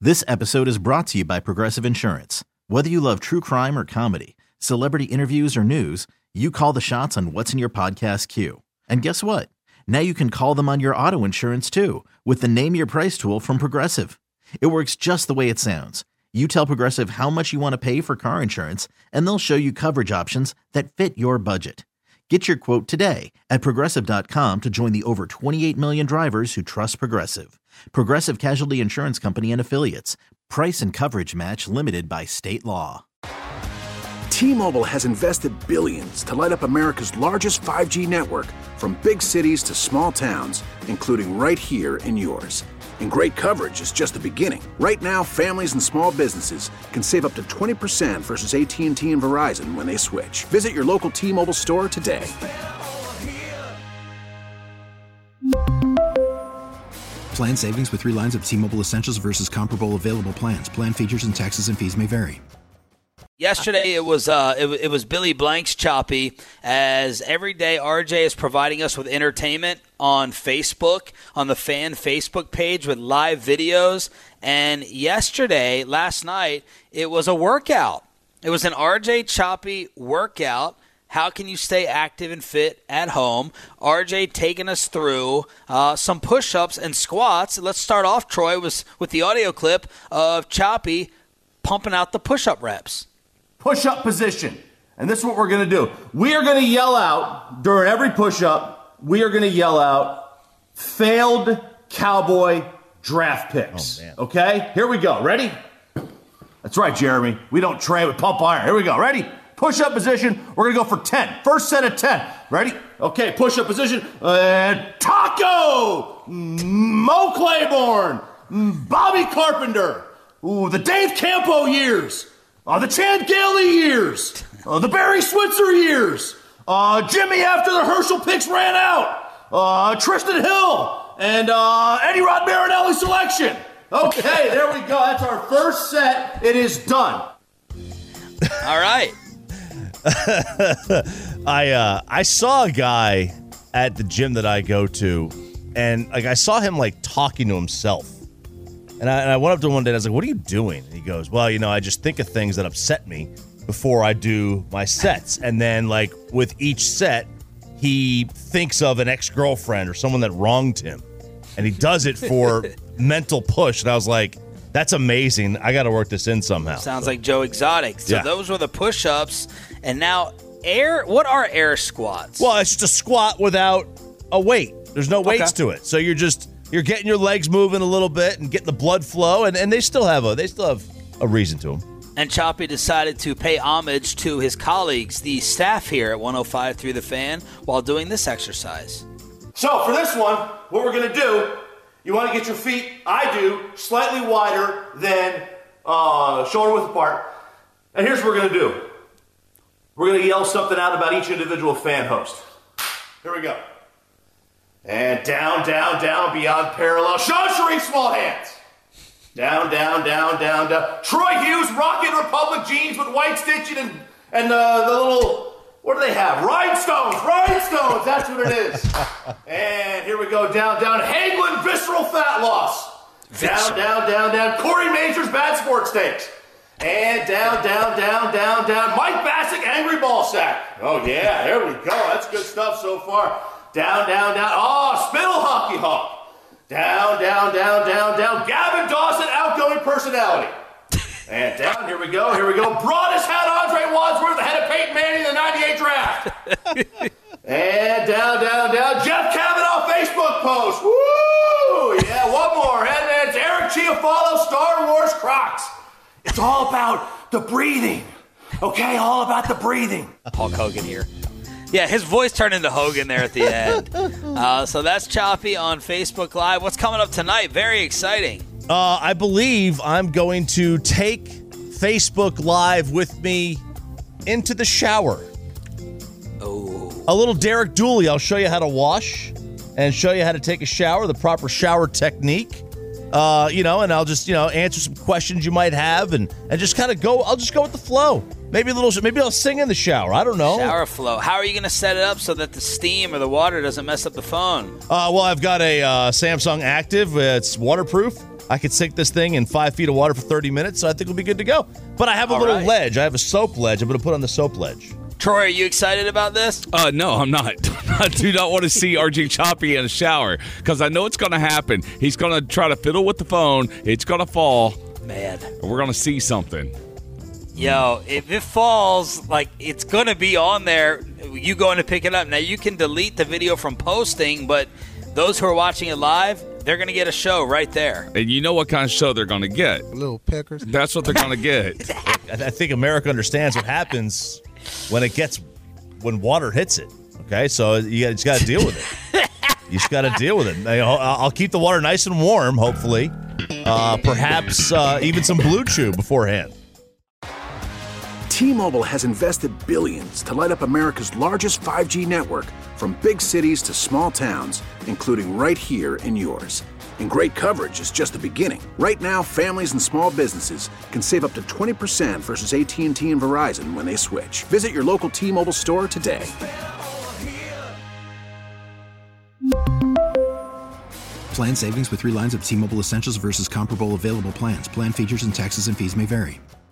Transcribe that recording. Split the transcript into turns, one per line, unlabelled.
This episode is brought to you by Progressive Insurance. Whether you love true crime or comedy, celebrity interviews or news, you call the shots on what's in your podcast queue. And guess what? Now you can call them on your auto insurance too with the Name Your Price tool from Progressive. It works just the way it sounds. You tell Progressive how much you want to pay for car insurance, and they'll show you coverage options that fit your budget. Get your quote today at Progressive.com to join the over 28 million drivers who trust Progressive. Progressive Casualty Insurance Company and Affiliates. Price and coverage match limited by state law.
T-Mobile has invested billions to light up America's largest 5G network, from big cities to small towns, including right here in yours. And great coverage is just the beginning. Right now, families and small businesses can save up to 20% versus AT&T and Verizon when they switch. Visit your local T-Mobile store today.
Plan savings with 3 lines of T-Mobile Essentials versus comparable available plans. Plan features and taxes and fees may vary.
Yesterday it was Billy Blank's Choppy, as every day RJ is providing us with entertainment on Facebook, on the fan Facebook page with live videos. And last night, it was a workout. It was an RJ Choppy workout. How can you stay active and fit at home? RJ taking us through some push-ups and squats. Let's start off, Troy, with the audio clip of Choppy pumping out the push-up reps.
Push-up position. And this is what we're going to do. We are going to yell out during every push-up, we are going to yell out failed Cowboy draft picks. Oh, okay? Here we go. Ready? That's right, Jeremy. We don't train with pump iron. Here we go. Ready? Push-up position. We're going to go for 10. First set of 10. Ready? Okay, push-up position. Taco! Mo Claiborne! Bobby Carpenter! Ooh, the Dave Campo years! The Chad Gailey years, the Barry Switzer years, Jimmy after the Herschel picks ran out, Tristan Hill, and Eddie Rod Marinelli selection. Okay, there we go. That's our first set. It is done.
All right.
I saw a guy at the gym that I go to, and I saw him talking to himself. And I went up to him one day and I was like, what are you doing? And he goes, well, I just think of things that upset me before I do my sets. And then, with each set, he thinks of an ex-girlfriend or someone that wronged him. And he does it for mental push. And I was like, that's amazing. I got to work this in somehow.
Sounds like Joe Exotic. So those were the push-ups. And now, what are air squats?
Well, it's just a squat without a weight. There's no weights to it. So you're getting your legs moving a little bit and getting the blood flow, and they still have a reason to them.
And Choppy decided to pay homage to his colleagues, the staff here at 105 Through the Fan, while doing this exercise.
So for this one, what we're going to do, you want to get your feet, I do, slightly wider than shoulder width apart. And here's what we're going to do. We're going to yell something out about each individual fan host. Here we go. And down, down, down, beyond parallel. Sean Sharif, small hands. Down, down, down, down, down. Troy Hughes, rocking Republic jeans with white stitching and the little, what do they have? Rhinestones, that's what it is. And here we go, down, down. Hagelin, visceral fat loss. Down, down, down, down. Corey Majors, bad sports takes. And down, down, down, down, down. Mike Bassick, angry ball sack. Oh, yeah, there we go. That's good stuff so far. Down, down, down. Oh, spittle hockey hawk. Down, down, down, down, down. Gavin Dawson, outgoing personality. And down, here we go. Broadest hat, Andre Wadsworth, ahead of Peyton Manning in the 98 draft. And down, down, down. Jeff Kavanaugh, Facebook post. Woo! Yeah, one more. And it's Eric Chiafalo, Star Wars Crocs. It's all about the breathing. Okay, all about the breathing.
Hulk Hogan here. Yeah, his voice turned into Hogan there at the end. So that's Choppy on Facebook Live. What's coming up tonight? Very exciting.
I believe I'm going to take Facebook Live with me into the shower.
Oh.
A little Derek Dooley. I'll show you how to wash and show you how to take a shower, the proper shower technique. And I'll just, answer some questions you might have and just kind of go. I'll just go with the flow. Maybe I'll sing in the shower. I don't know.
Shower flow. How are you going to set it up so that the steam or the water doesn't mess up the phone?
Well, I've got a Samsung Active. It's waterproof. I could sink this thing in 5 feet of water for 30 minutes, so I think we'll be good to go. But I have a little ledge. I have a soap ledge. I'm going to put on the soap ledge.
Troy, are you excited about this?
No, I'm not. I do not want to see RJ Choppy in a shower because I know it's going to happen. He's going to try to fiddle with the phone. It's going to fall.
Man.
And we're going to see something.
Yo, if it falls, like, it's going to be on there. You going to pick it up. Now, you can delete the video from posting, but those who are watching it live, they're going to get a show right there.
And you know what kind of show they're going to get.
Little peckers.
That's what they're going to get.
I think America understands what happens when water hits it. Okay, so you just got to deal with it. You just got to deal with it. I'll keep the water nice and warm, hopefully. Perhaps even some Blue Chew beforehand.
T-Mobile has invested billions to light up America's largest 5G network, from big cities to small towns, including right here in yours. And great coverage is just the beginning. Right now, families and small businesses can save up to 20% versus AT&T and Verizon when they switch. Visit your local T-Mobile store today.
Plan savings with 3 lines of T-Mobile Essentials versus comparable available plans. Plan features and taxes and fees may vary.